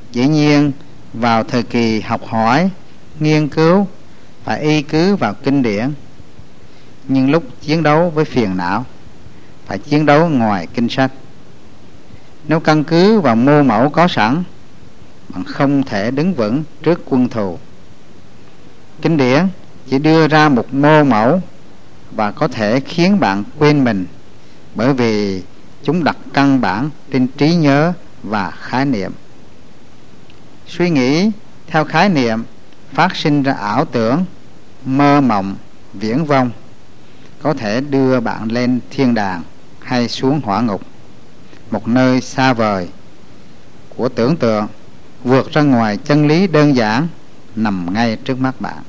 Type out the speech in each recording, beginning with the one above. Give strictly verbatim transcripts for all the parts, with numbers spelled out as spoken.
Dĩ nhiên vào thời kỳ học hỏi, nghiên cứu phải y cứ vào kinh điển, nhưng lúc chiến đấu với phiền não phải chiến đấu ngoài kinh sách. Nếu căn cứ vào mô mẫu có sẵn, bạn không thể đứng vững trước quân thù. Kinh điển chỉ đưa ra một mô mẫu và có thể khiến bạn quên mình, bởi vì chúng đặt căn bản trên trí nhớ và khái niệm. Suy nghĩ theo khái niệm phát sinh ra ảo tưởng, mơ mộng, viễn vông, có thể đưa bạn lên thiên đàng hay xuống hỏa ngục, một nơi xa vời của tưởng tượng, vượt ra ngoài chân lý đơn giản nằm ngay trước mắt bạn.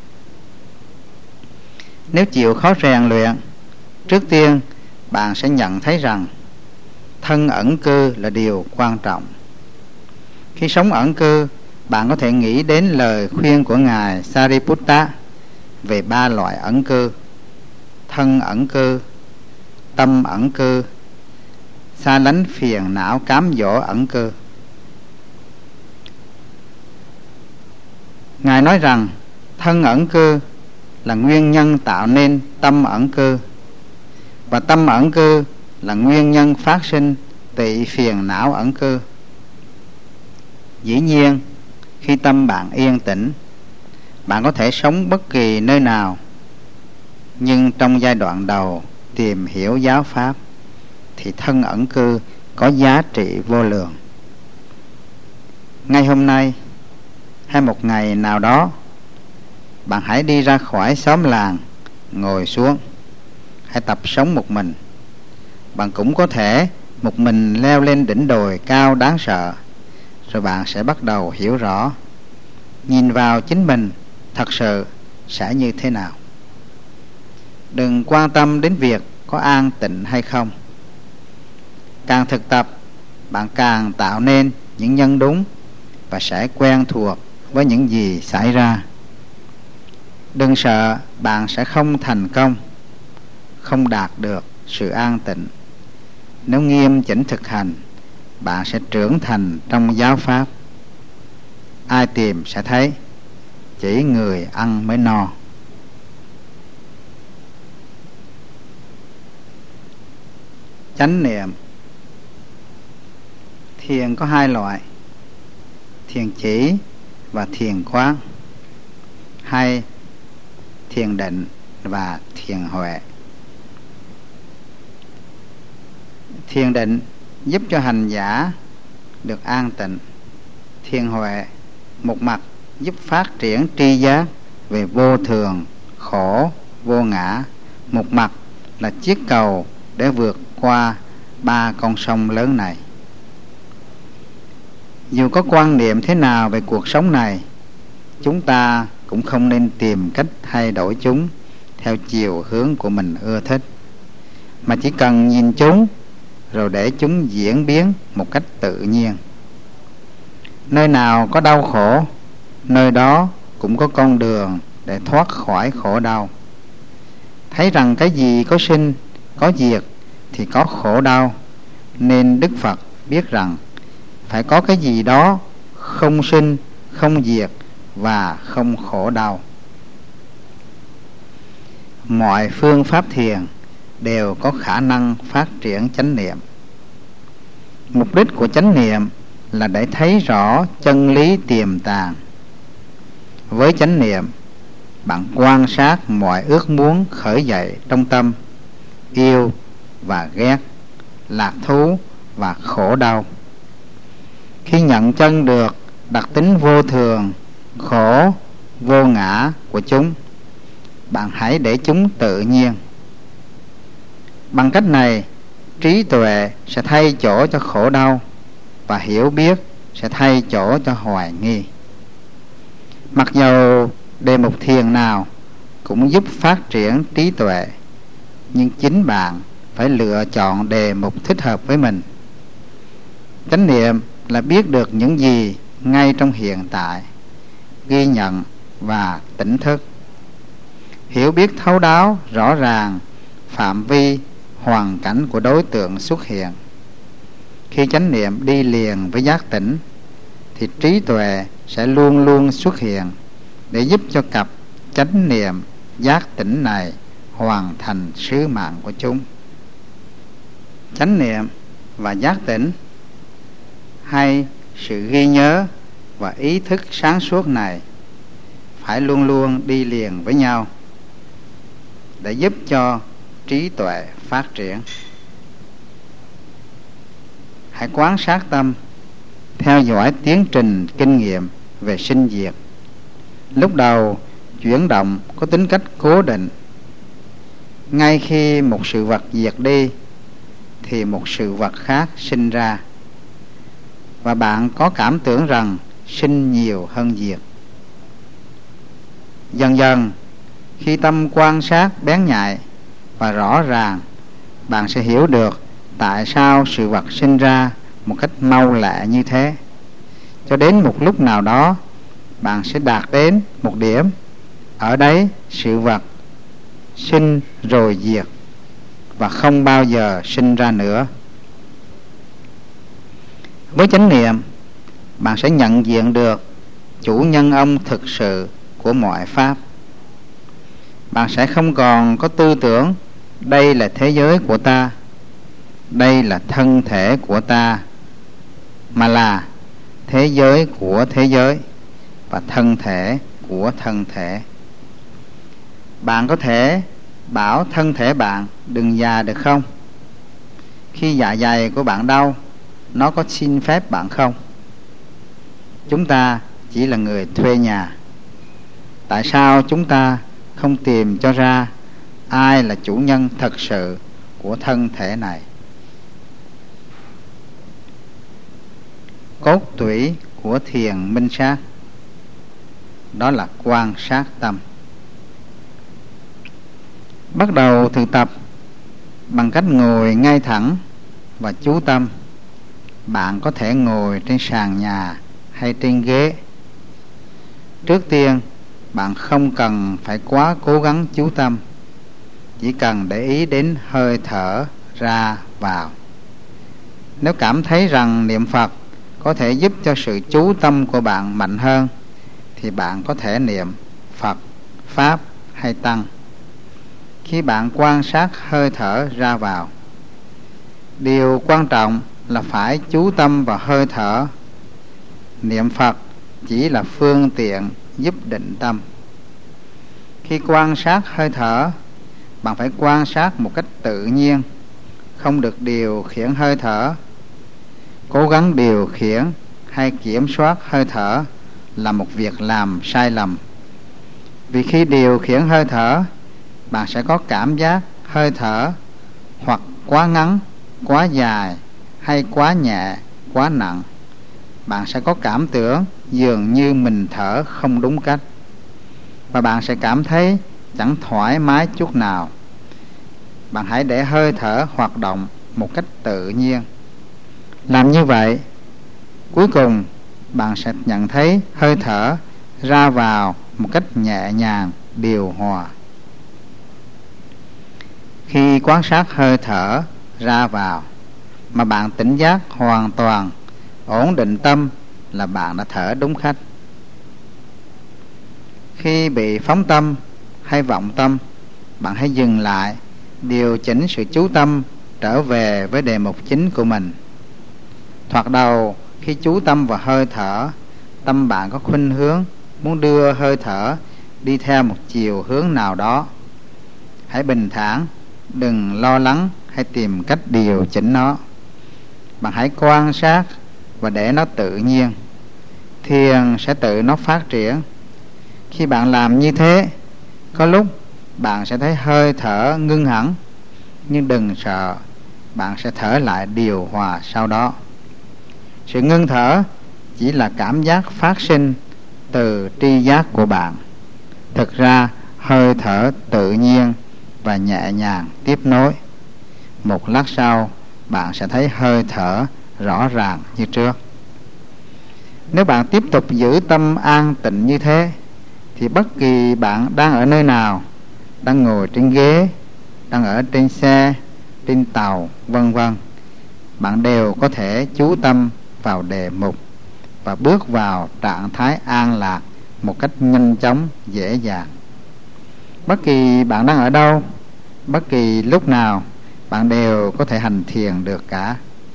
Nếu chịu khó rèn luyện, trước tiên bạn sẽ nhận thấy rằng thân ẩn cư là điều quan trọng. Khi sống ẩn cư, bạn có thể nghĩ đến lời khuyên của Ngài Sariputta về ba loại ẩn cư: thân ẩn cư, tâm ẩn cư, xa lánh phiền não cám dỗ ẩn cư. Ngài nói rằng thân ẩn cư là nguyên nhân tạo nên tâm ẩn cư, và tâm ẩn cư là nguyên nhân phát sinh tị phiền não ẩn cư. Dĩ nhiên, khi tâm bạn yên tĩnh, bạn có thể sống bất kỳ nơi nào, nhưng trong giai đoạn đầu tìm hiểu giáo pháp thì thân ẩn cư có giá trị vô lượng. Ngay hôm nay hay một ngày nào đó, bạn hãy đi ra khỏi xóm làng, ngồi xuống, hãy tập sống một mình. Bạn cũng có thể một mình leo lên đỉnh đồi cao đáng sợ, rồi bạn sẽ bắt đầu hiểu rõ, nhìn vào chính mình thật sự sẽ như thế nào. Đừng quan tâm đến việc có an tịnh hay không. Càng thực tập, bạn càng tạo nên những nhân đúng và sẽ quen thuộc với những gì xảy ra. Đừng sợ bạn sẽ không thành công, không đạt được sự an tịnh. Nếu nghiêm chỉnh thực hành, bạn sẽ trưởng thành trong giáo pháp. Ai tìm sẽ thấy, chỉ người ăn mới no. Chánh niệm. Thiền có hai loại: thiền chỉ và thiền quán, hay thiền định và thiền huệ. Thiền định giúp cho hành giả được an tịnh. Thiền huệ một mặt giúp phát triển tri giác về vô thường, khổ, vô ngã, một mặt là chiếc cầu để vượt qua ba con sông lớn này. Dù có quan niệm thế nào về cuộc sống này, chúng ta cũng không nên tìm cách thay đổi chúng theo chiều hướng của mình ưa thích, mà chỉ cần nhìn chúng rồi để chúng diễn biến một cách tự nhiên. Nơi nào có đau khổ, nơi đó cũng có con đường để thoát khỏi khổ đau. Thấy rằng cái gì có sinh, có diệt thì có khổ đau, nên Đức Phật biết rằng phải có cái gì đó không sinh, không diệt và không khổ đau. Mọi phương pháp thiền đều có khả năng phát triển chánh niệm. Mục đích của chánh niệm là để thấy rõ chân lý tiềm tàng. Với chánh niệm, bạn quan sát mọi ước muốn khởi dậy trong tâm, yêu và ghét, lạc thú và khổ đau. Khi nhận chân được đặc tính vô thường, khổ, vô ngã của chúng, bạn hãy để chúng tự nhiên. Bằng cách này, trí tuệ sẽ thay chỗ cho khổ đau và hiểu biết sẽ thay chỗ cho hoài nghi. Mặc dầu đề mục thiền nào cũng giúp phát triển trí tuệ, nhưng chính bạn phải lựa chọn đề mục thích hợp với mình. Chánh niệm là biết được những gì ngay trong hiện tại, ghi nhận và tỉnh thức, hiểu biết thấu đáo rõ ràng phạm vi, hoàn cảnh của đối tượng xuất hiện. Khi chánh niệm đi liền với giác tỉnh thì trí tuệ sẽ luôn luôn xuất hiện để giúp cho cặp chánh niệm giác tỉnh này hoàn thành sứ mạng của chúng. Chánh niệm và giác tỉnh hay sự ghi nhớ và ý thức sáng suốt này phải luôn luôn đi liền với nhau để giúp cho trí tuệ phát triển. Hãy quán sát tâm, theo dõi tiến trình kinh nghiệm về sinh diệt. Lúc đầu chuyển động có tính cách cố định. Ngay khi một sự vật diệt đi thì một sự vật khác sinh ra, và bạn có cảm tưởng rằng sinh nhiều hơn diệt. Dần dần, khi tâm quan sát bén nhạy và rõ ràng, bạn sẽ hiểu được tại sao sự vật sinh ra một cách mau lẹ như thế. Cho đến một lúc nào đó, bạn sẽ đạt đến một điểm. Ở đấy sự vật sinh rồi diệt và không bao giờ sinh ra nữa. Với chánh niệm, bạn sẽ nhận diện được chủ nhân ông thực sự của mọi pháp. Bạn sẽ không còn có tư tưởng đây là thế giới của ta, đây là thân thể của ta, mà là thế giới của thế giới và thân thể của thân thể. Bạn có thể bảo thân thể bạn đừng già được không? Khi dạ dày của bạn đau, nó có xin phép bạn không? Chúng ta chỉ là người thuê nhà. Tại sao chúng ta không tìm cho ra ai là chủ nhân thật sự của thân thể này? Cốt tủy của thiền minh sát đó là quan sát tâm. Bắt đầu thực tập bằng cách ngồi ngay thẳng và chú tâm. Bạn có thể ngồi trên sàn nhà hay trên ghế. Trước tiên, bạn không cần phải quá cố gắng chú tâm, chỉ cần để ý đến hơi thở ra vào. Nếu cảm thấy rằng niệm Phật có thể giúp cho sự chú tâm của bạn mạnh hơn, thì bạn có thể niệm Phật, Pháp hay Tăng. Khi bạn quan sát hơi thở ra vào, điều quan trọng là phải chú tâm vào hơi thở. Niệm Phật chỉ là phương tiện giúp định tâm. Khi quan sát hơi thở, bạn phải quan sát một cách tự nhiên, không được điều khiển hơi thở. Cố gắng điều khiển hay kiểm soát hơi thở là một việc làm sai lầm. Vì khi điều khiển hơi thở, bạn sẽ có cảm giác hơi thở hoặc quá ngắn, quá dài hay quá nhẹ, quá nặng. Bạn sẽ có cảm tưởng dường như mình thở không đúng cách, và bạn sẽ cảm thấy chẳng thoải mái chút nào. Bạn hãy để hơi thở hoạt động một cách tự nhiên. Làm như vậy, cuối cùng bạn sẽ nhận thấy hơi thở ra vào một cách nhẹ nhàng, điều hòa. Khi quan sát hơi thở ra vào mà bạn tỉnh giác hoàn toàn, ổn định tâm, là bạn đã thở đúng cách. Khi bị phóng tâm hay vọng tâm, bạn hãy dừng lại, điều chỉnh sự chú tâm trở về với đề mục chính của mình. Thoạt đầu, khi chú tâm vào hơi thở, tâm bạn có khuynh hướng muốn đưa hơi thở đi theo một chiều hướng nào đó. Hãy bình thản, đừng lo lắng hay tìm cách điều chỉnh nó. Bạn hãy quan sát và để nó tự nhiên. Thiền sẽ tự nó phát triển. Khi bạn làm như thế, có lúc bạn sẽ thấy hơi thở ngưng hẳn, nhưng đừng sợ, bạn sẽ thở lại điều hòa sau đó. Sự ngưng thở chỉ là cảm giác phát sinh từ tri giác của bạn. Thực ra hơi thở tự nhiên và nhẹ nhàng tiếp nối. Một lát sau, bạn sẽ thấy hơi thở rõ ràng như trước. Nếu bạn tiếp tục giữ tâm an tịnh như thế, thì bất kỳ bạn đang ở nơi nào, đang ngồi trên ghế, đang ở trên xe, trên tàu, vân vân, bạn đều có thể chú tâm vào đề mục và bước vào trạng thái an lạc một cách nhanh chóng, dễ dàng. Bất kỳ bạn đang ở đâu, bất kỳ lúc nào, bạn đều có thể hành thiền được cả.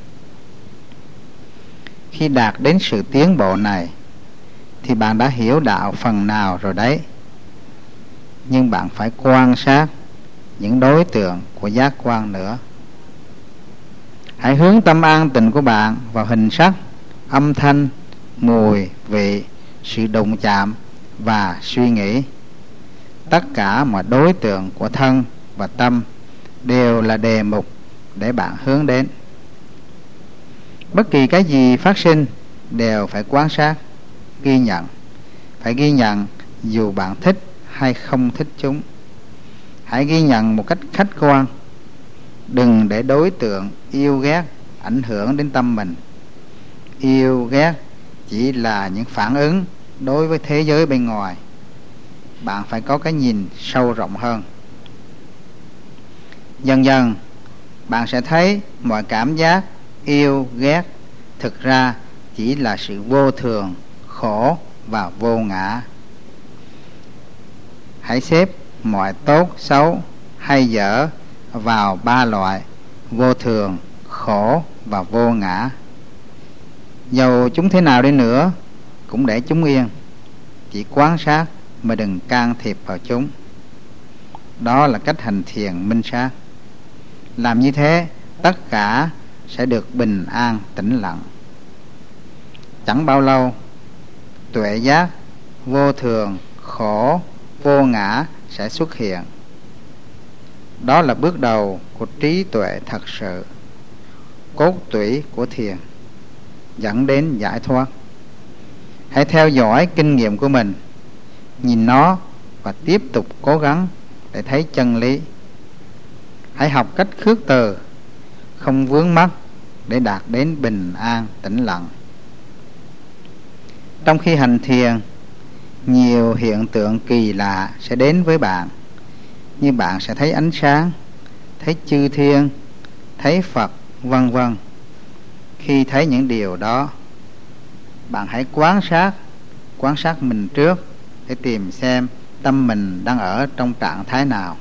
Khi đạt đến sự tiến bộ này thì bạn đã hiểu đạo phần nào rồi đấy. Nhưng bạn phải quan sát những đối tượng của giác quan nữa. Hãy hướng tâm an tịnh của bạn vào hình sắc, âm thanh, mùi, vị, sự đụng chạm và suy nghĩ. Tất cả mọi đối tượng của thân và tâm đều là đề mục để bạn hướng đến. Bất kỳ cái gì phát sinh đều phải quan sát, ghi nhận. Phải ghi nhận dù bạn thích hay không thích chúng. Hãy ghi nhận một cách khách quan. Đừng để đối tượng yêu ghét ảnh hưởng đến tâm mình. Yêu ghét chỉ là những phản ứng đối với thế giới bên ngoài. Bạn phải có cái nhìn sâu rộng hơn. Dần dần bạn sẽ thấy mọi cảm giác yêu ghét thực ra chỉ là sự vô thường, khổ và vô ngã. Hãy xếp mọi tốt, xấu hay dở vào ba loại vô thường, khổ và vô ngã. Dầu chúng thế nào đi nữa cũng để chúng yên. Chỉ quan sát mà đừng can thiệp vào chúng. Đó là cách hành thiền minh sát. Làm như thế, tất cả sẽ được bình an, tĩnh lặng. Chẳng bao lâu, tuệ giác, vô thường, khổ, vô ngã sẽ xuất hiện. Đó là bước đầu của trí tuệ thật sự, cốt tủy của thiền, dẫn đến giải thoát. Hãy theo dõi kinh nghiệm của mình, nhìn nó và tiếp tục cố gắng để thấy chân lý. Hãy học cách khước từ, không vướng mắc để đạt đến bình an, tĩnh lặng. Trong khi hành thiền, nhiều hiện tượng kỳ lạ sẽ đến với bạn. Như bạn sẽ thấy ánh sáng, thấy chư thiên, thấy Phật, vân vân. Khi thấy những điều đó, bạn hãy quan sát, quan sát mình trước để tìm xem tâm mình đang ở trong trạng thái nào.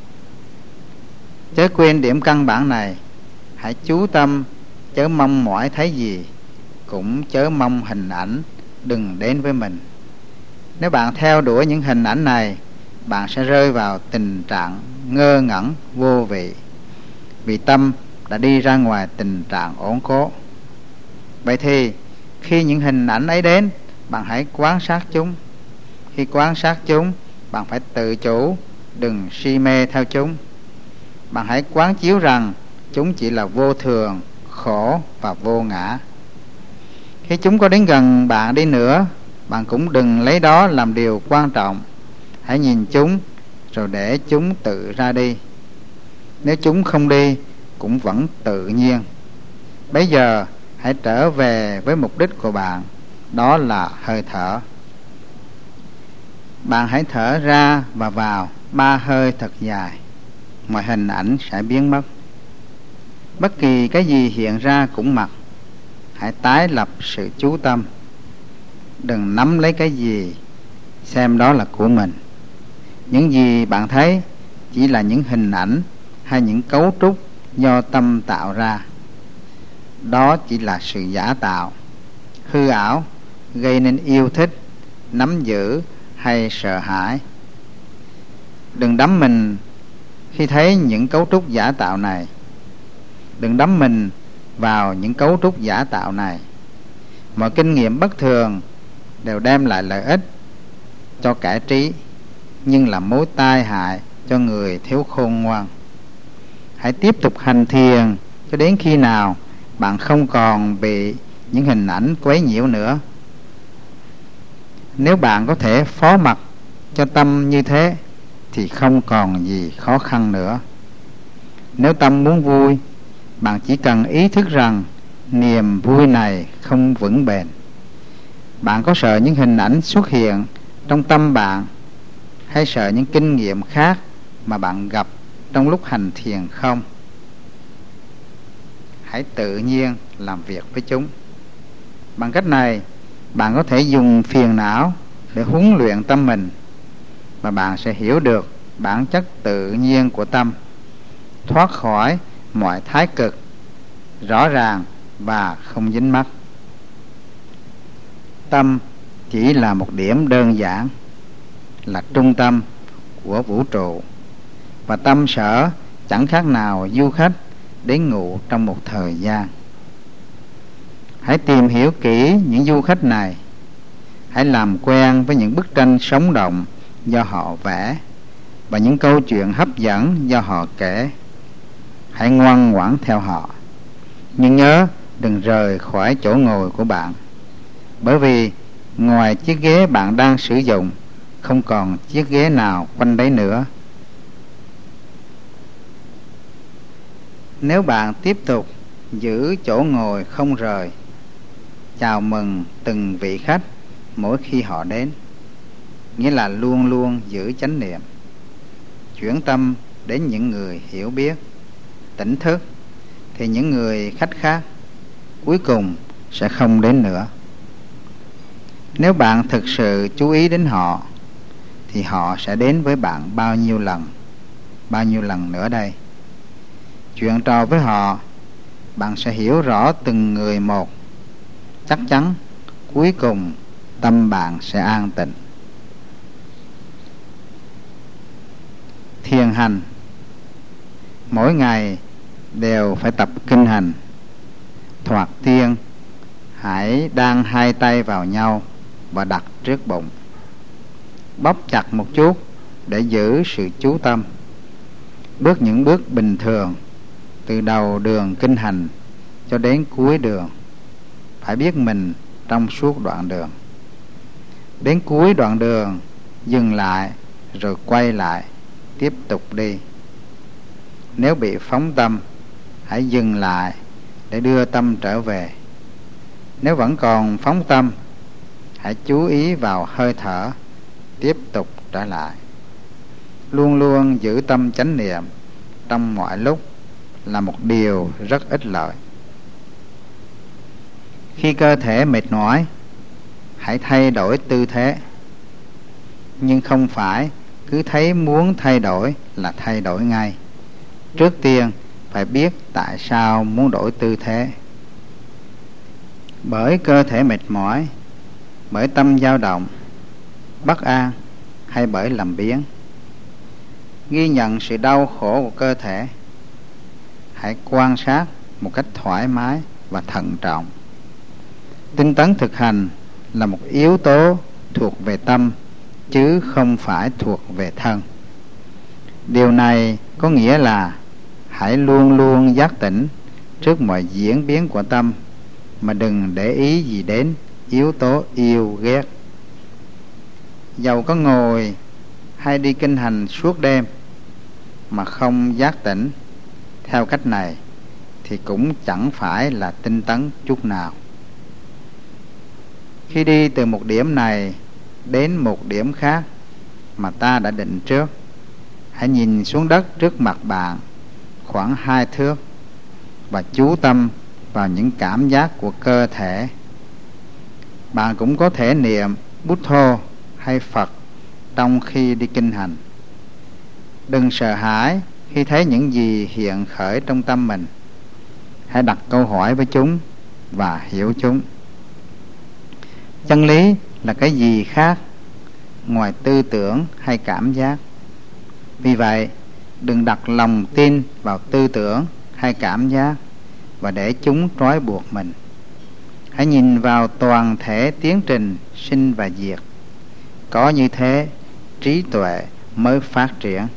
Chớ quên điểm căn bản này. Hãy chú tâm, chớ mong mỏi thấy gì, cũng chớ mong hình ảnh đừng đến với mình. Nếu bạn theo đuổi những hình ảnh này, bạn sẽ rơi vào tình trạng ngơ ngẩn, vô vị, vì tâm đã đi ra ngoài tình trạng ổn cố. Vậy thì khi những hình ảnh ấy đến, bạn hãy quan sát chúng. Khi quan sát chúng, bạn phải tự chủ, đừng si mê theo chúng. Bạn hãy quán chiếu rằng chúng chỉ là vô thường, khổ và vô ngã. Khi chúng có đến gần bạn đi nữa, bạn cũng đừng lấy đó làm điều quan trọng. Hãy nhìn chúng rồi để chúng tự ra đi. Nếu chúng không đi, cũng vẫn tự nhiên. Bây giờ hãy trở về với mục đích của bạn, đó là hơi thở. Bạn hãy thở ra và vào ba hơi thật dài. Mọi hình ảnh sẽ biến mất. Bất kỳ cái gì hiện ra cũng mặc. Hãy tái lập sự chú tâm. Đừng nắm lấy cái gì xem đó là của mình. Những gì bạn thấy chỉ là những hình ảnh hay những cấu trúc do tâm tạo ra. Đó chỉ là sự giả tạo, hư ảo, gây nên yêu thích, nắm giữ hay sợ hãi. Đừng đắm mình khi thấy những cấu trúc giả tạo này. Đừng đắm mình vào những cấu trúc giả tạo này. Mọi kinh nghiệm bất thường đều đem lại lợi ích cho kẻ trí, nhưng là mối tai hại cho người thiếu khôn ngoan. Hãy tiếp tục hành thiền cho đến khi nào bạn không còn bị những hình ảnh quấy nhiễu nữa. Nếu bạn có thể phó mặc cho tâm như thế thì không còn gì khó khăn nữa. Nếu tâm muốn vui, bạn chỉ cần ý thức rằng niềm vui này không vững bền. Bạn có sợ những hình ảnh xuất hiện trong tâm bạn, hay sợ những kinh nghiệm khác mà bạn gặp trong lúc hành thiền không? Hãy tự nhiên làm việc với chúng. Bằng cách này, Bạn có thể dùng phiền não để huấn luyện tâm mình, và bạn sẽ hiểu được bản chất tự nhiên của tâm, thoát khỏi mọi thái cực, rõ ràng và không dính mắc. Tâm chỉ là một điểm đơn giản, là trung tâm của vũ trụ, và tâm sở chẳng khác nào du khách đến ngụ trong một thời gian. Hãy tìm hiểu kỹ những du khách này. Hãy làm quen với những bức tranh sống động do họ vẽ và những câu chuyện hấp dẫn do họ kể. Hãy ngoan ngoãn theo họ, nhưng nhớ đừng rời khỏi chỗ ngồi của bạn, bởi vì ngoài chiếc ghế bạn đang sử dụng, không còn chiếc ghế nào quanh đấy nữa. Nếu bạn tiếp tục giữ chỗ ngồi không rời, chào mừng từng vị khách mỗi khi họ đến, nghĩa là luôn luôn giữ chánh niệm, chuyển tâm đến những người hiểu biết, tỉnh thức, thì những người khách khác cuối cùng sẽ không đến nữa. Nếu bạn thực sự chú ý đến họ, thì họ sẽ đến với bạn bao nhiêu lần, bao nhiêu lần nữa đây. Chuyện trò với họ, bạn sẽ hiểu rõ từng người một. Chắc chắn cuối cùng tâm bạn sẽ an tịnh. Thiền hành, mỗi ngày đều phải tập kinh hành. Thoạt tiên, hãy đan hai tay vào nhau và đặt trước bụng, bóp chặt một chút để giữ sự chú tâm. Bước những bước bình thường từ đầu đường kinh hành cho đến cuối đường. Phải biết mình trong suốt đoạn đường. Đến cuối đoạn đường dừng lại rồi quay lại, tiếp tục đi. Nếu bị phóng tâm, hãy dừng lại để đưa tâm trở về. Nếu vẫn còn phóng tâm, hãy chú ý vào hơi thở, tiếp tục trở lại. Luôn luôn giữ tâm chánh niệm trong mọi lúc là một điều rất ích lợi. Khi cơ thể mệt mỏi, hãy thay đổi tư thế. Nhưng không phải cứ thấy muốn thay đổi là thay đổi ngay. Trước tiên phải biết tại sao muốn đổi tư thế. Bởi cơ thể mệt mỏi, bởi tâm dao động, bất an, hay bởi làm biếng. Ghi nhận sự đau khổ của cơ thể. Hãy quan sát một cách thoải mái và thận trọng. Tinh tấn thực hành là một yếu tố thuộc về tâm, chứ không phải thuộc về thân. Điều này có nghĩa là hãy luôn luôn giác tỉnh trước mọi diễn biến của tâm, mà đừng để ý gì đến yếu tố yêu ghét. Dầu có ngồi hay đi kinh hành suốt đêm mà không giác tỉnh theo cách này, thì cũng chẳng phải là tinh tấn chút nào. Khi đi từ một điểm này đến một điểm khác mà ta đã định trước, hãy nhìn xuống đất trước mặt bạn khoảng hai thước và chú tâm vào những cảm giác của cơ thể. Bạn cũng có thể niệm Buddha hay Phật trong khi đi kinh hành. Đừng sợ hãi khi thấy những gì hiện khởi trong tâm mình. Hãy đặt câu hỏi với chúng và hiểu chúng. Chân lý là cái gì khác ngoài tư tưởng hay cảm giác? Vì vậy, đừng đặt lòng tin vào tư tưởng hay cảm giác và để chúng trói buộc mình. Hãy nhìn vào toàn thể tiến trình sinh và diệt. Có như thế, trí tuệ mới phát triển.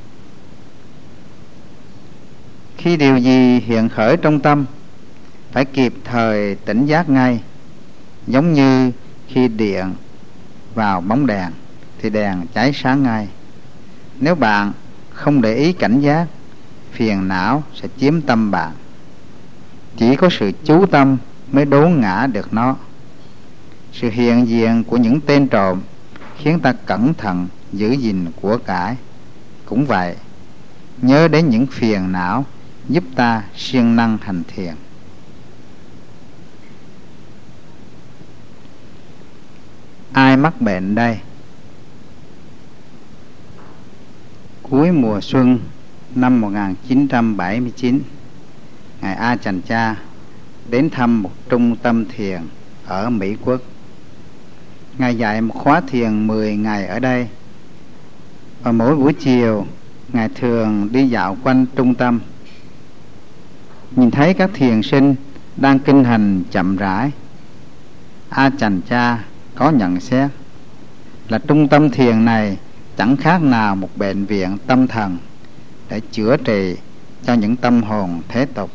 Khi điều gì hiện khởi trong tâm, phải kịp thời tỉnh giác ngay. Giống như khi điện vào bóng đèn thì đèn cháy sáng ngay. Nếu bạn không để ý cảnh giác, phiền não sẽ chiếm tâm bạn. Chỉ có sự chú tâm mới đốn ngã được nó. Sự hiện diện của những tên trộm khiến ta cẩn thận giữ gìn của cải. Cũng vậy, nhớ đến những phiền não giúp ta siêng năng hành thiền. ai mắc bệnh đây? Cuối mùa xuân năm một nghìn chín trăm bảy mươi chín, Ngài Ajahn Chah đến thăm một trung tâm thiền ở Mỹ Quốc. Ngài dạy một khóa thiền mười ngày ở đây. Và mỗi buổi chiều, Ngài thường đi dạo quanh trung tâm, nhìn thấy các thiền sinh đang kinh hành chậm rãi. Ajahn Chah có nhận xét là trung tâm thiền này chẳng khác nào một bệnh viện tâm thần để chữa trị cho những tâm hồn thế tục.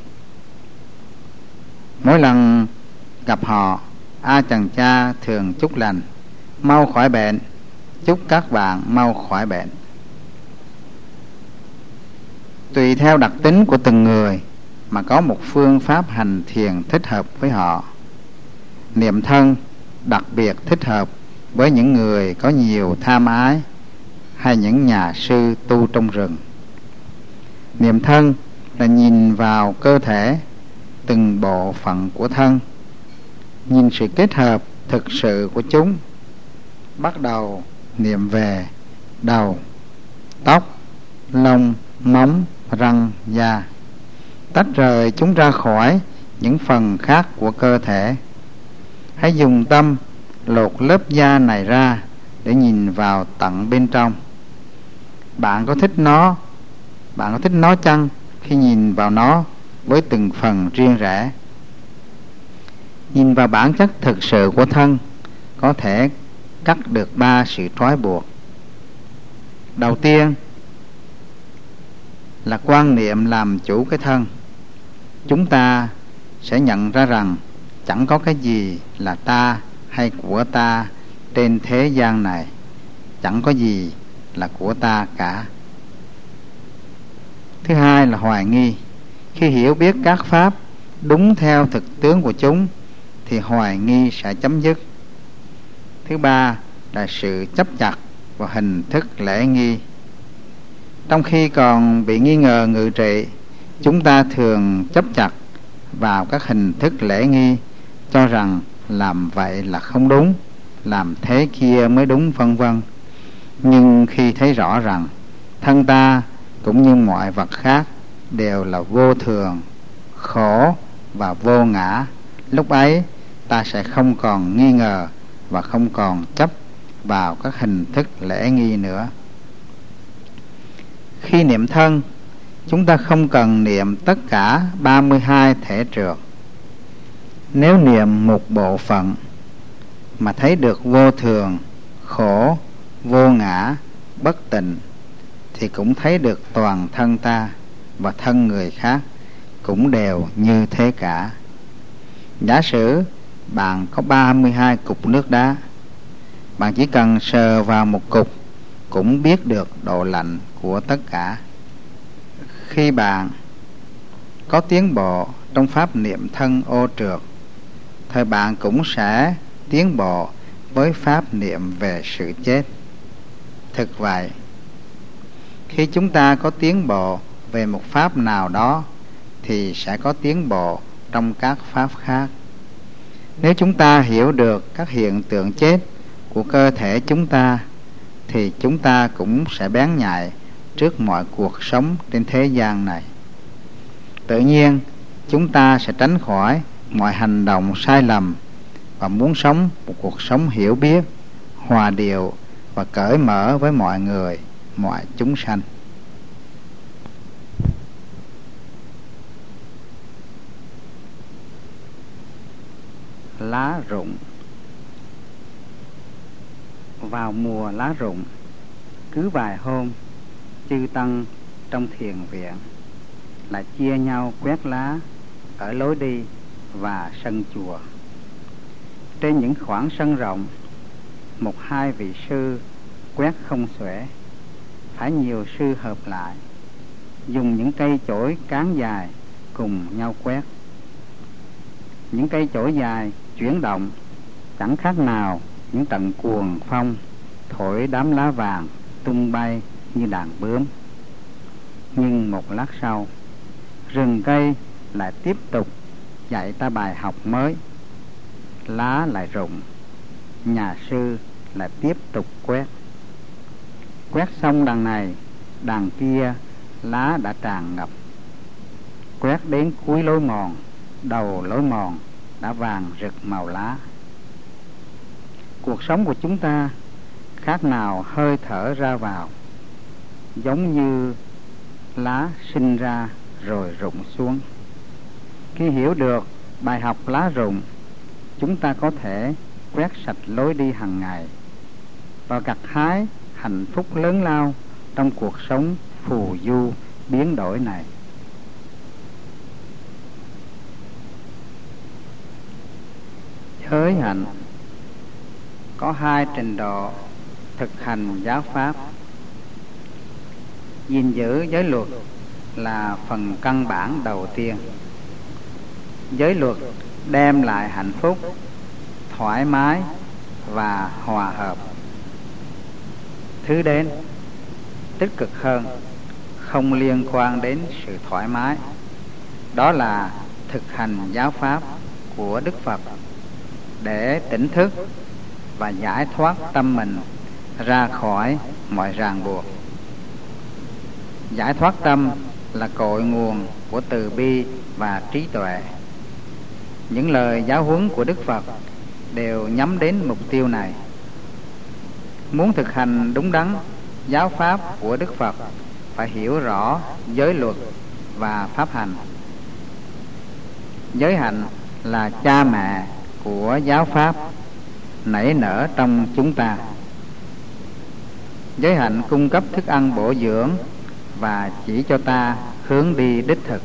Mỗi lần gặp họ, Ajahn Chah thường chúc lành, mau khỏi bệnh, chúc các bạn mau khỏi bệnh. Tùy theo đặc tính của từng người mà có một phương pháp hành thiền thích hợp với họ. Niệm thân đặc biệt thích hợp với những người có nhiều tham ái hay những nhà sư tu trong rừng. Niệm thân là nhìn vào cơ thể, từng bộ phận của thân, nhìn sự kết hợp thực sự của chúng. Bắt đầu niệm về đầu, tóc, lông, móng, răng, da, tách rời chúng ra khỏi những phần khác của cơ thể. Hãy dùng tâm lột lớp da này ra để nhìn vào tận bên trong. Bạn có thích nó? Bạn có thích nó chăng khi nhìn vào nó với từng phần riêng rẽ? Nhìn vào bản chất thực sự của thân có thể cắt được ba sự trói buộc. Đầu tiên là quan niệm làm chủ cái thân. Chúng ta sẽ nhận ra rằng chẳng có cái gì là ta hay của ta trên thế gian này. Chẳng có gì là của ta cả. Thứ hai là hoài nghi. Khi hiểu biết các pháp đúng theo thực tướng của chúng thì hoài nghi sẽ chấm dứt. Thứ ba là sự chấp chặt vào hình thức lễ nghi. Trong khi còn bị nghi ngờ ngự trị, chúng ta thường chấp chặt vào các hình thức lễ nghi, cho rằng làm vậy là không đúng, làm thế kia mới đúng, vân vân. Nhưng khi thấy rõ rằng thân ta cũng như mọi vật khác đều là vô thường, khổ và vô ngã, lúc ấy ta sẽ không còn nghi ngờ và không còn chấp vào các hình thức lễ nghi nữa. Khi niệm thân, chúng ta không cần niệm tất cả ba mươi hai thể trượt. Nếu niệm một bộ phận mà thấy được vô thường, khổ, vô ngã, bất tịnh, thì cũng thấy được toàn thân ta và thân người khác cũng đều như thế cả. Giả sử bạn có ba mươi hai cục nước đá, bạn chỉ cần sờ vào một cục cũng biết được độ lạnh của tất cả. Khi bạn có tiến bộ trong pháp niệm thân ô trượt, thì bạn cũng sẽ tiến bộ với pháp niệm về sự chết. Thực vậy, khi chúng ta có tiến bộ về một pháp nào đó thì sẽ có tiến bộ trong các pháp khác. Nếu chúng ta hiểu được các hiện tượng chết của cơ thể chúng ta thì chúng ta cũng sẽ bén nhạy trước mọi cuộc sống trên thế gian này. Tự nhiên chúng ta sẽ tránh khỏi mọi hành động sai lầm và muốn sống một cuộc sống hiểu biết, hòa điệu và cởi mở với mọi người, mọi chúng sanh. Lá rụng. Vào mùa lá rụng, cứ vài hôm, chư tăng trong thiền viện lại chia nhau quét lá ở lối đi và sân chùa. Trên những khoảng sân rộng, một hai vị sư quét không xuể, phải nhiều sư hợp lại, dùng những cây chổi cán dài cùng nhau quét. Những cây chổi dài chuyển động chẳng khác nào những trận cuồng phong thổi đám lá vàng tung bay như đàn bướm. Nhưng một lát sau, rừng cây lại tiếp tục dạy ta bài học mới. Lá lại rụng, nhà sư là tiếp tục quét. Quét xong đằng này, đằng kia lá đã tràn ngập. Quét đến cuối lối mòn, đầu lối mòn đã vàng rực màu lá. Cuộc sống của chúng ta khác nào hơi thở ra vào, giống như lá sinh ra rồi rụng xuống. Khi hiểu được bài học lá rụng, chúng ta có thể quét sạch lối đi hàng ngày và gặt hái hạnh phúc lớn lao trong cuộc sống phù du biến đổi này. Giới hạnh có hai trình độ thực hành giáo pháp. Gìn giữ giới luật là phần căn bản đầu tiên. Giới luật đem lại hạnh phúc, thoải mái và hòa hợp. Thứ đến tích cực hơn, không liên quan đến sự thoải mái, đó là thực hành giáo pháp của Đức Phật để tỉnh thức và giải thoát tâm mình ra khỏi mọi ràng buộc. Giải thoát tâm là cội nguồn của từ bi và trí tuệ. Những lời giáo huấn của Đức Phật đều nhắm đến mục tiêu này. Muốn thực hành đúng đắn giáo pháp của Đức Phật, phải hiểu rõ giới luật và pháp hành. Giới hạnh là cha mẹ của giáo pháp nảy nở trong chúng ta. Giới hạnh cung cấp thức ăn bổ dưỡng và chỉ cho ta hướng đi đích thực.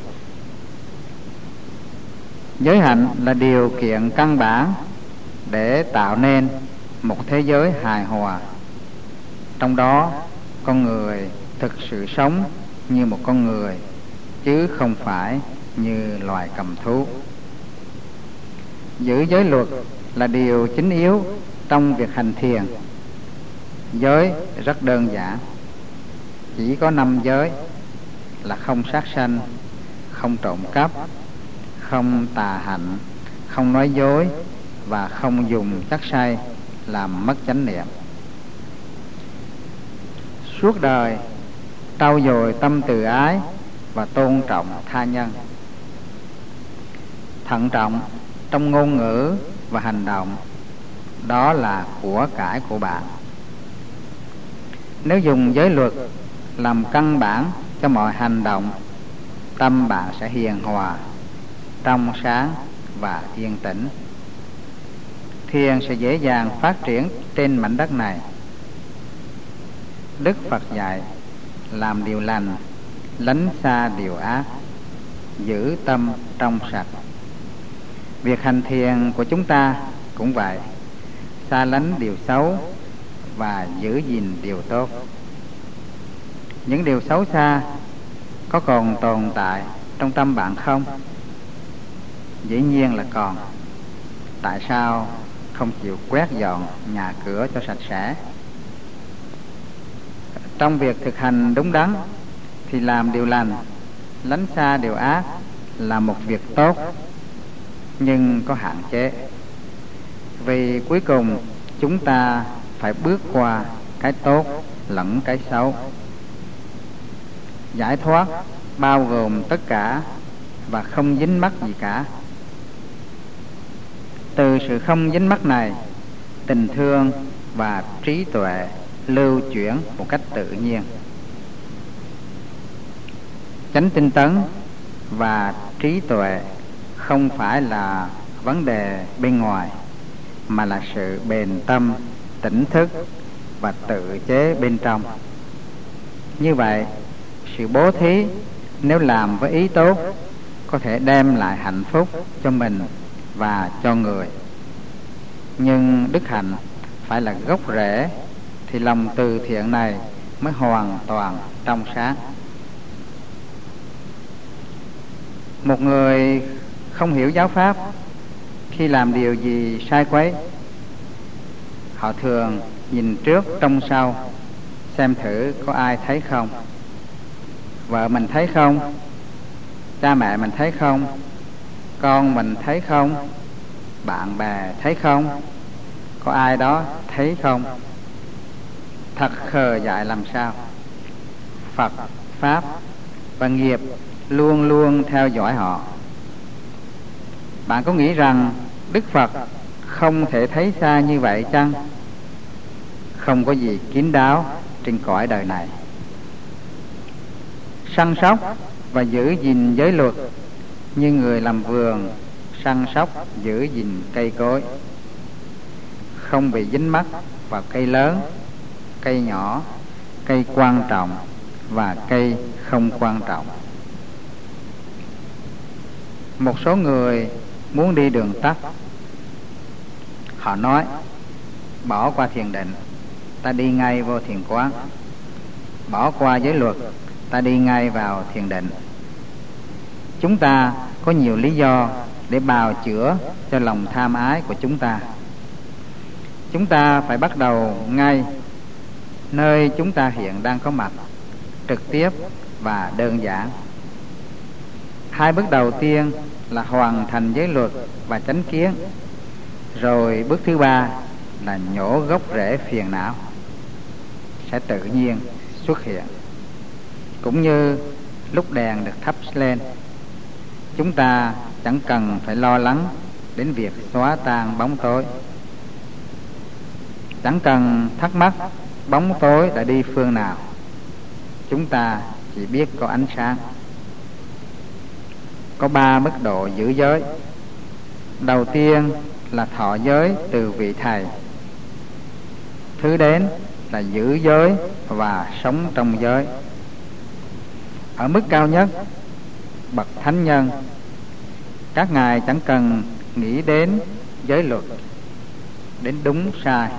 Giới hạnh là điều kiện căn bản để tạo nên một thế giới hài hòa. Trong đó, con người thực sự sống như một con người, chứ không phải như loài cầm thú. Giữ giới luật là điều chính yếu trong việc hành thiền. Giới rất đơn giản, chỉ có năm giới là không sát sanh, không trộm cắp, không tà hạnh, không nói dối và không dùng chất say làm mất chánh niệm. Suốt đời trau dồi tâm từ ái và tôn trọng tha nhân. Thận trọng trong ngôn ngữ và hành động, đó là của cải của bạn. Nếu dùng giới luật làm căn bản cho mọi hành động, tâm bạn sẽ hiền hòa, trong sáng và yên tĩnh. Thiền sẽ dễ dàng phát triển trên mảnh đất này. Đức Phật dạy làm điều lành, lánh xa điều ác, giữ tâm trong sạch. Việc hành thiền của chúng ta cũng vậy, xa lánh điều xấu và giữ gìn điều tốt. Những điều xấu xa có còn tồn tại trong tâm bạn không? Dĩ nhiên là còn. Tại sao không chịu quét dọn nhà cửa cho sạch sẽ? Trong việc thực hành đúng đắn thì làm điều lành, lánh xa điều ác là một việc tốt, nhưng có hạn chế. Vì cuối cùng chúng ta phải bước qua cái tốt lẫn cái xấu. Giải thoát bao gồm tất cả và không dính mắc gì cả. Từ sự không dính mắc này, tình thương và trí tuệ lưu chuyển một cách tự nhiên. Chánh tinh tấn và trí tuệ không phải là vấn đề bên ngoài, mà là sự bền tâm, tỉnh thức và tự chế bên trong. Như vậy, sự bố thí nếu làm với ý tốt có thể đem lại hạnh phúc cho mình và cho người. Nhưng đức hạnh phải là gốc rễ thì lòng từ thiện này mới hoàn toàn trong sáng. Một người không hiểu giáo pháp, khi làm điều gì sai quấy, họ thường nhìn trước trông sau, xem thử có ai thấy không, vợ mình thấy không, cha mẹ mình thấy không, con mình thấy không, bạn bè thấy không. Có ai đó thấy không? Thật khờ dại làm sao. Phật, Pháp và nghiệp luôn luôn theo dõi họ. Bạn có nghĩ rằng Đức Phật không thể thấy xa như vậy chăng? Không có gì kín đáo trên cõi đời này. Săn sóc và giữ gìn giới luật như người làm vườn săn sóc giữ gìn cây cối, không bị dính mắc vào cây lớn, cây nhỏ, cây quan trọng và cây không quan trọng. Một số người muốn đi đường tắt. Họ nói: bỏ qua thiền định, ta đi ngay vô thiền quán. Bỏ qua giới luật, ta đi ngay vào thiền định. Chúng ta có nhiều lý do để bào chữa cho lòng tham ái của chúng ta. Chúng ta phải bắt đầu ngay nơi chúng ta hiện đang có mặt, trực tiếp và đơn giản. Hai bước đầu tiên là hoàn thành giới luật và chánh kiến. Rồi bước thứ ba là nhổ gốc rễ phiền não sẽ tự nhiên xuất hiện. Cũng như lúc đèn được thắp lên, chúng ta chẳng cần phải lo lắng đến việc xóa tan bóng tối, chẳng cần thắc mắc bóng tối đã đi phương nào. Chúng ta chỉ biết có ánh sáng. Có ba mức độ giữ giới. Đầu tiên là thọ giới từ vị thầy. Thứ đến là giữ giới và sống trong giới. Ở mức cao nhất, bậc thánh nhân, các ngài chẳng cần nghĩ đến giới luật, đến đúng sai.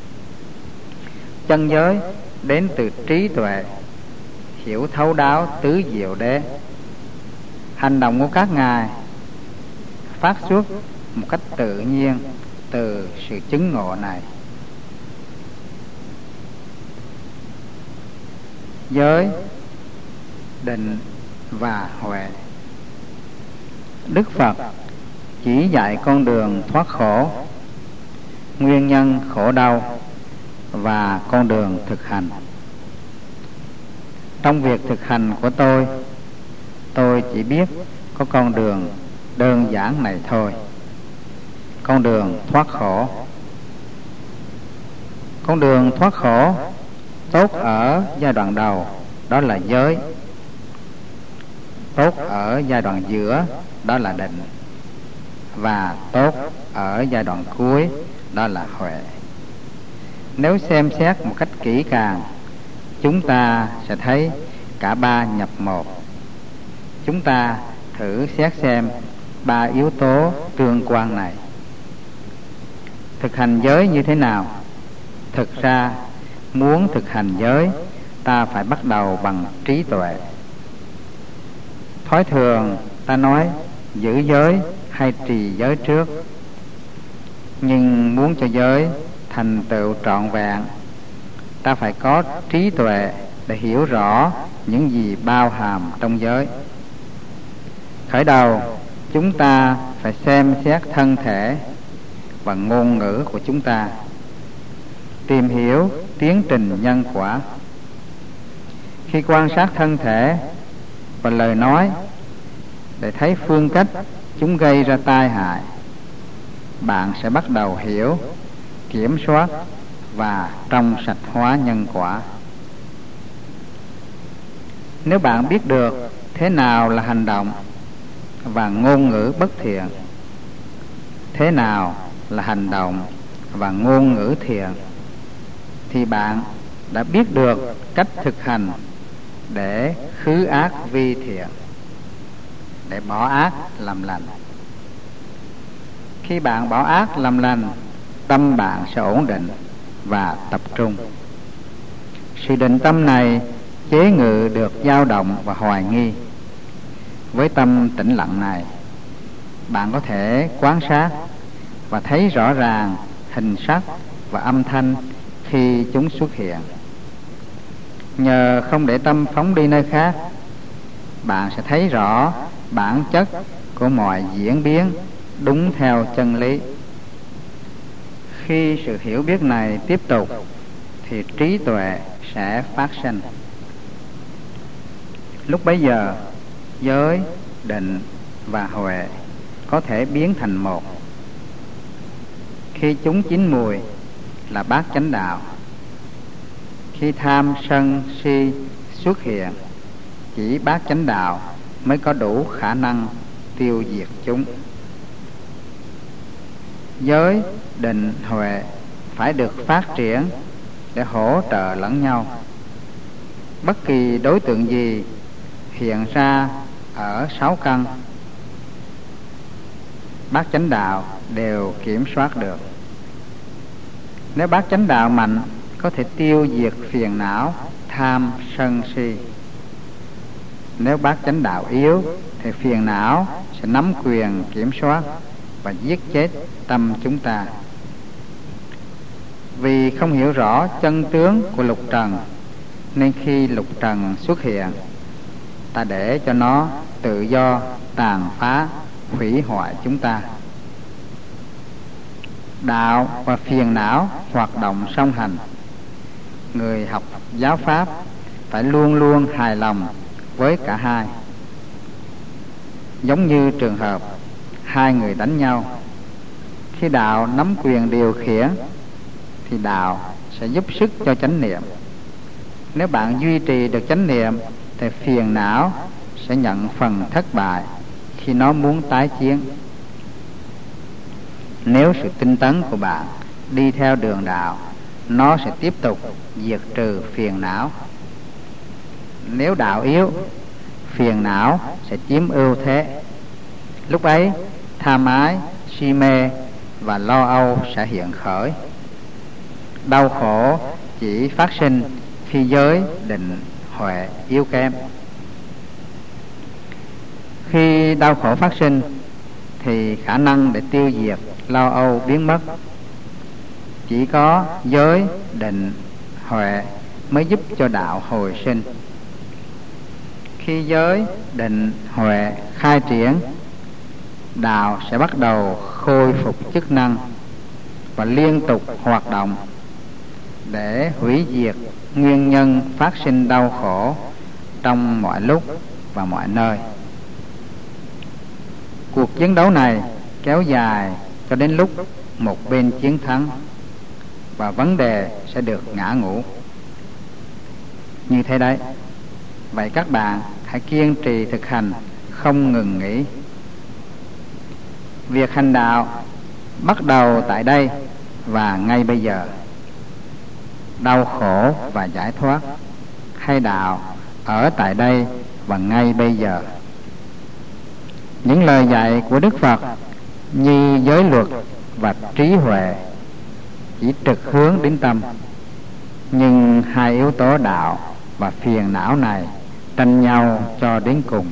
Chân giới đến từ trí tuệ, hiểu thấu đáo tứ diệu đế. Hành động của các ngài phát xuất một cách tự nhiên từ sự chứng ngộ này. Giới, định và huệ. Đức Phật chỉ dạy con đường thoát khổ, nguyên nhân khổ đau và con đường thực hành. Trong việc thực hành của tôi, tôi chỉ biết có con đường đơn giản này thôi, con đường thoát khổ. Con đường thoát khổ tốt ở giai đoạn đầu, đó là giới. Tốt ở giai đoạn giữa, đó là định. Và tốt ở giai đoạn cuối, đó là huệ. Nếu xem xét một cách kỹ càng, chúng ta sẽ thấy cả ba nhập một. Chúng ta thử xét xem ba yếu tố tương quan này. Thực hành giới như thế nào? Thực ra, muốn thực hành giới, ta phải bắt đầu bằng trí tuệ. Thói thường ta nói giữ giới hay trì giới trước. Nhưng muốn cho giới thành tựu trọn vẹn, ta phải có trí tuệ để hiểu rõ những gì bao hàm trong giới. Khởi đầu, chúng ta phải xem xét thân thể và ngôn ngữ của chúng ta, tìm hiểu tiến trình nhân quả. Khi quan sát thân thể và lời nói để thấy phương cách chúng gây ra tai hại, bạn sẽ bắt đầu hiểu, kiểm soát và trong sạch hóa nhân quả. Nếu bạn biết được thế nào là hành động và ngôn ngữ bất thiện, thế nào là hành động và ngôn ngữ thiện, thì bạn đã biết được cách thực hành để khứ ác vi thiện, để bỏ ác làm lành. Khi bạn bỏ ác làm lành, tâm bạn sẽ ổn định và tập trung. Sự định tâm này chế ngự được dao động và hoài nghi. Với tâm tĩnh lặng này, bạn có thể quan sát và thấy rõ ràng hình sắc và âm thanh khi chúng xuất hiện. Nhờ không để tâm phóng đi nơi khác, bạn sẽ thấy rõ bản chất của mọi diễn biến đúng theo chân lý. Khi sự hiểu biết này tiếp tục thì trí tuệ sẽ phát sinh. Lúc bấy giờ, giới, định và huệ có thể biến thành một. Khi chúng chín mùi là bát chánh đạo. Khi tham sân si xuất hiện, chỉ bát chánh đạo mới có đủ khả năng tiêu diệt chúng. Giới, định, huệ phải được phát triển để hỗ trợ lẫn nhau. Bất kỳ đối tượng gì hiện ra ở sáu căn, bát chánh đạo đều kiểm soát được. Nếu bát chánh đạo mạnh, có thể tiêu diệt phiền não, tham, sân, si. Nếu bát chánh đạo yếu, thì phiền não sẽ nắm quyền kiểm soát và giết chết tâm chúng ta. Vì không hiểu rõ chân tướng của lục trần, nên khi lục trần xuất hiện, ta để cho nó tự do tàn phá, hủy hoại chúng ta. Đạo và phiền não hoạt động song hành. Người học giáo pháp phải luôn luôn hài lòng với cả hai. Giống như trường hợp hai người đánh nhau, khi đạo nắm quyền điều khiển thì đạo sẽ giúp sức cho chánh niệm. Nếu bạn duy trì được chánh niệm thì phiền não sẽ nhận phần thất bại khi nó muốn tái chiến. Nếu sự tinh tấn của bạn đi theo đường đạo, nó sẽ tiếp tục diệt trừ phiền não. Nếu đạo yếu, phiền não sẽ chiếm ưu thế. Lúc ấy, tham ái, si mê và lo âu sẽ hiện khởi. Đau khổ chỉ phát sinh khi giới, định, huệ yếu kém. Khi đau khổ phát sinh thì khả năng để tiêu diệt lo âu biến mất. Chỉ có giới, định, huệ mới giúp cho đạo hồi sinh. Khi giới, định, huệ khai triển, đạo sẽ bắt đầu khôi phục chức năng và liên tục hoạt động để hủy diệt nguyên nhân phát sinh đau khổ trong mọi lúc và mọi nơi. Cuộc chiến đấu này kéo dài cho đến lúc một bên chiến thắng và vấn đề sẽ được ngã ngũ. Như thế đấy. Vậy các bạn hãy kiên trì thực hành, không ngừng nghỉ. Việc hành đạo bắt đầu tại đây và ngay bây giờ. Đau khổ và giải thoát hay đạo ở tại đây và ngay bây giờ. Những lời dạy của Đức Phật như giới luật và trí huệ chỉ trực hướng đến tâm, nhưng hai yếu tố đạo và phiền não này tranh nhau cho đến cùng.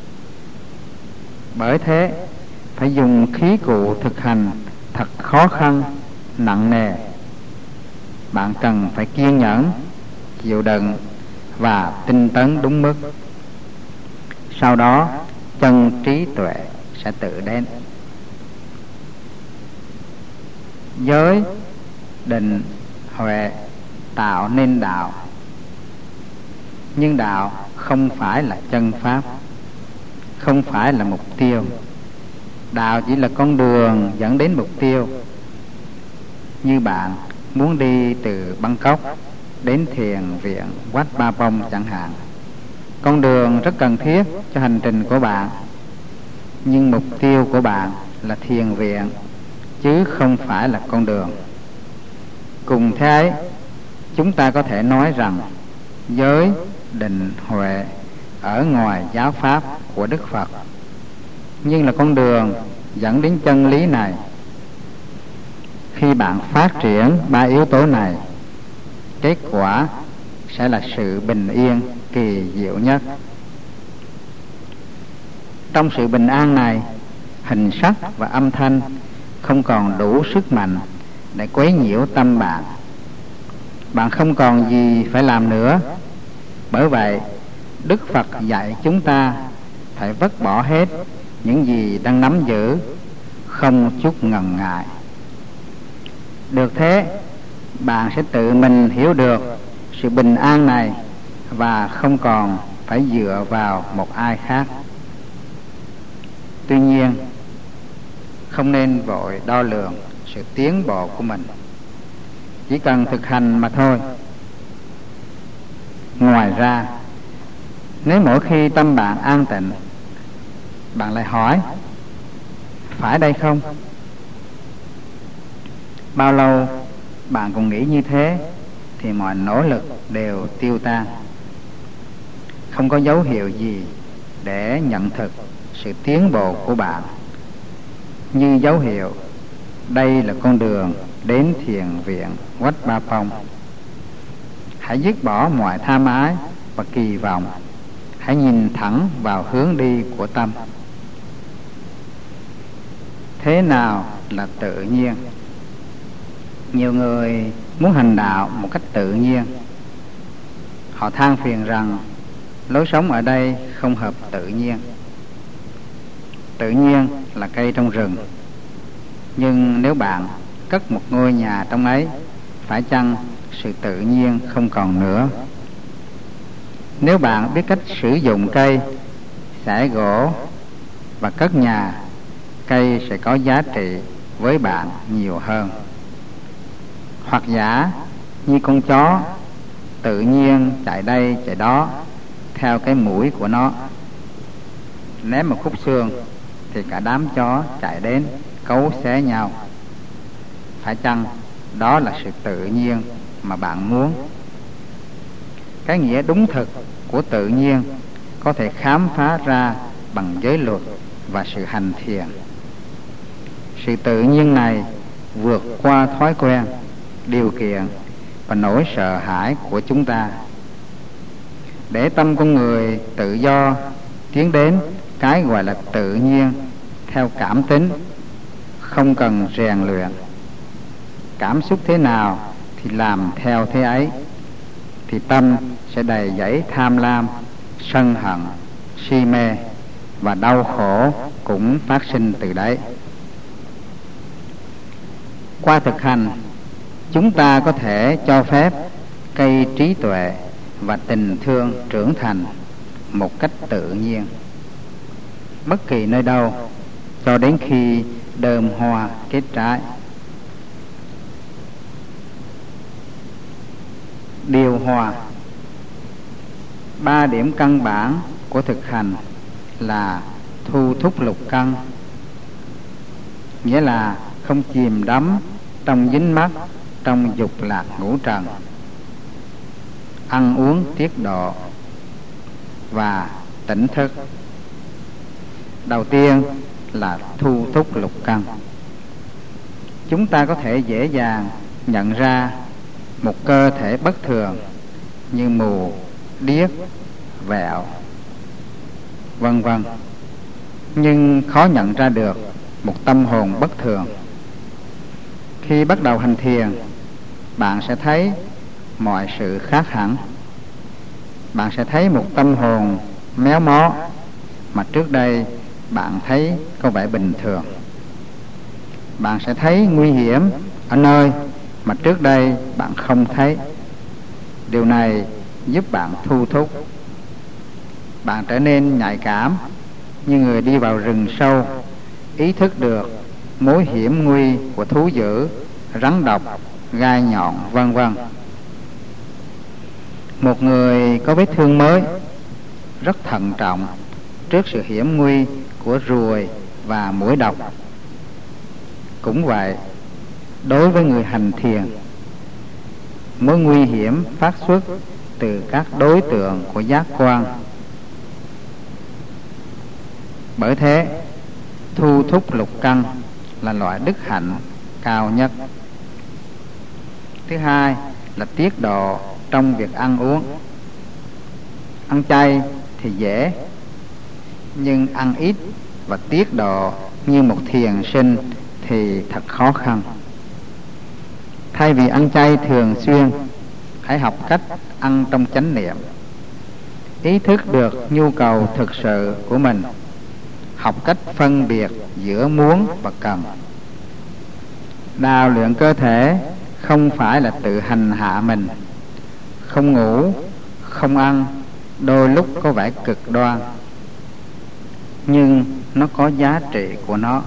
Bởi thế phải dùng khí cụ thực hành thật khó khăn, nặng nề. Bạn cần phải kiên nhẫn, chịu đựng và tinh tấn đúng mức. Sau đó chân trí tuệ sẽ tự đến. Giới, định, huệ tạo nên đạo. Nhưng đạo không phải là chân pháp, không phải là mục tiêu. Đạo chỉ là con đường dẫn đến mục tiêu. Như bạn muốn đi từ Bangkok đến thiền viện Wat Ba Pong chẳng hạn. Con đường rất cần thiết cho hành trình của bạn, nhưng mục tiêu của bạn là thiền viện, chứ không phải là con đường. Cùng thế ấy, chúng ta có thể nói rằng giới, định, huệ ở ngoài giáo pháp của Đức Phật, nhưng là con đường dẫn đến chân lý này. Khi bạn phát triển ba yếu tố này, kết quả sẽ là sự bình yên kỳ diệu nhất. Trong sự bình an này, hình sắc và âm thanh không còn đủ sức mạnh để quấy nhiễu tâm bạn. Bạn không còn gì phải làm nữa. Bởi vậy, Đức Phật dạy chúng ta phải vứt bỏ hết những gì đang nắm giữ, không chút ngần ngại. Được thế, bạn sẽ tự mình hiểu được sự bình an này và không còn phải dựa vào một ai khác. Tuy nhiên, không nên vội đo lường sự tiến bộ của mình, chỉ cần thực hành mà thôi. Ngoài ra, nếu mỗi khi tâm bạn an tịnh, bạn lại hỏi phải đây không, bao lâu bạn còn nghĩ như thế thì mọi nỗ lực đều tiêu tan. Không có dấu hiệu gì để nhận thực sự tiến bộ của bạn như dấu hiệu đây là con đường đến thiền viện Wat Ba Pong. Hãy dứt bỏ mọi tham ái và kỳ vọng. Hãy nhìn thẳng vào hướng đi của tâm. Thế nào là tự nhiên? Nhiều người muốn hành đạo một cách tự nhiên. Họ than phiền rằng lối sống ở đây không hợp tự nhiên. Tự nhiên là cây trong rừng, nhưng nếu bạn cất một ngôi nhà trong ấy, phải chăng sự tự nhiên không còn nữa? Nếu bạn biết cách sử dụng cây, xẻ gỗ và cất nhà, cây sẽ có giá trị với bạn nhiều hơn. Hoặc giả như con chó tự nhiên chạy đây chạy đó theo cái mũi của nó, ném một khúc xương thì cả đám chó chạy đến cấu xé nhau. Phải chăng đó là sự tự nhiên mà bạn muốn? Cái nghĩa đúng thực của tự nhiên có thể khám phá ra bằng giới luật và sự hành thiền. Sự tự nhiên này vượt qua thói quen, điều kiện và nỗi sợ hãi của chúng ta, để tâm con người tự do tiến đến cái gọi là tự nhiên theo cảm tính, không cần rèn luyện. Cảm xúc thế nào thì làm theo thế ấy, thì tâm sẽ đầy dẫy tham lam, sân hận, si mê, và đau khổ cũng phát sinh từ đấy. Qua thực hành, chúng ta có thể cho phép cây trí tuệ và tình thương trưởng thành một cách tự nhiên, bất kỳ nơi đâu, cho đến khi đơm hoa kết trái. Điều hòa. Ba điểm căn bản của thực hành là thu thúc lục căn, nghĩa là không chìm đắm trong dính mắc trong dục lạc ngũ trần, ăn uống tiết độ và tỉnh thức. Đầu tiên là thu thúc lục căn. Chúng ta có thể dễ dàng nhận ra một cơ thể bất thường như mù, điếc, vẹo, vân vân, nhưng khó nhận ra được một tâm hồn bất thường. Khi bắt đầu hành thiền, bạn sẽ thấy mọi sự khác hẳn. Bạn sẽ thấy một tâm hồn méo mó mà trước đây bạn thấy có vẻ bình thường. Bạn sẽ thấy nguy hiểm ở nơi mà trước đây bạn không thấy. Điều này giúp bạn thu thúc. Bạn trở nên nhạy cảm như người đi vào rừng sâu, ý thức được mối hiểm nguy của thú dữ, rắn độc, gai nhọn, vân vân. Một người có vết thương mới rất thận trọng trước sự hiểm nguy của ruồi và muỗi độc. Cũng vậy, đối với người hành thiền, mối nguy hiểm phát xuất từ các đối tượng của giác quan. Bởi thế, thu thúc lục căn là loại đức hạnh cao nhất. Thứ hai là tiết độ trong việc ăn uống. Ăn chay thì dễ, nhưng ăn ít và tiết độ như một thiền sinh thì thật khó khăn. Thay vì ăn chay thường xuyên, hãy học cách ăn trong chánh niệm, ý thức được nhu cầu thực sự của mình, học cách phân biệt giữa muốn và cần. Đào luyện cơ thể không phải là tự hành hạ mình. Không ngủ, không ăn, đôi lúc có vẻ cực đoan, nhưng nó có giá trị của nó.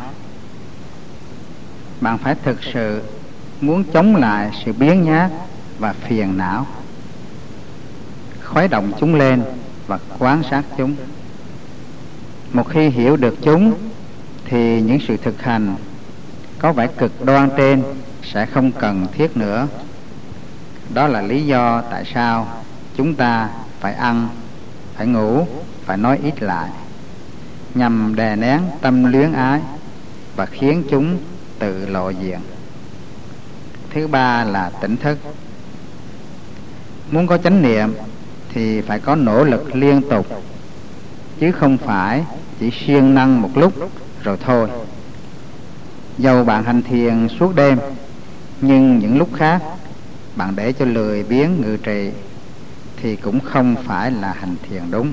Bạn phải thực sự muốn chống lại sự biếng nhác và phiền não, khuấy động chúng lên và quan sát chúng. Một khi hiểu được chúng thì những sự thực hành có vẻ cực đoan trên sẽ không cần thiết nữa. Đó là lý do tại sao chúng ta phải ăn, phải ngủ, phải nói ít lại, nhằm đè nén tâm luyến ái và khiến chúng tự lộ diện. Thứ ba là tỉnh thức. Muốn có chánh niệm thì phải có nỗ lực liên tục, chứ không phải chỉ siêng năng một lúc rồi thôi. Dầu bạn hành thiền suốt đêm, nhưng những lúc khác bạn để cho lười biếng ngự trị thì cũng không phải là hành thiền đúng.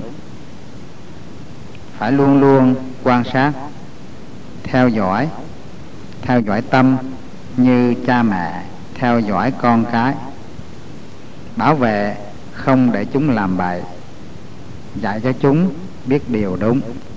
Phải luôn luôn quan sát, theo dõi, theo dõi tâm như cha mẹ theo dõi con cái, bảo vệ không để chúng làm bậy, dạy cho chúng biết điều đúng.